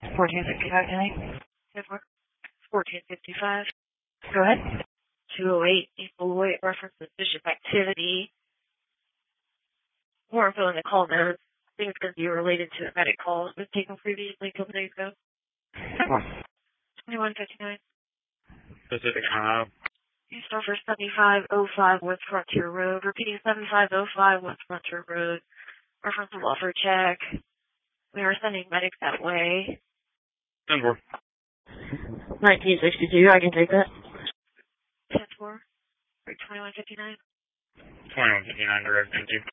1455 tonight. 1455. Go ahead. 208 equal weight reference suspicious activity. More info in the call notes. I think it's going to be related to a medic call that was taken previously a couple days ago. 2159. Pacific High. East over 7505 West Frontier Road. Repeating 7505 West Frontier Road. Reference to Lawford check. We are sending medics that way. 10-4. 1962, I can take that. 10-4. 2159. 2159, direct, thank you.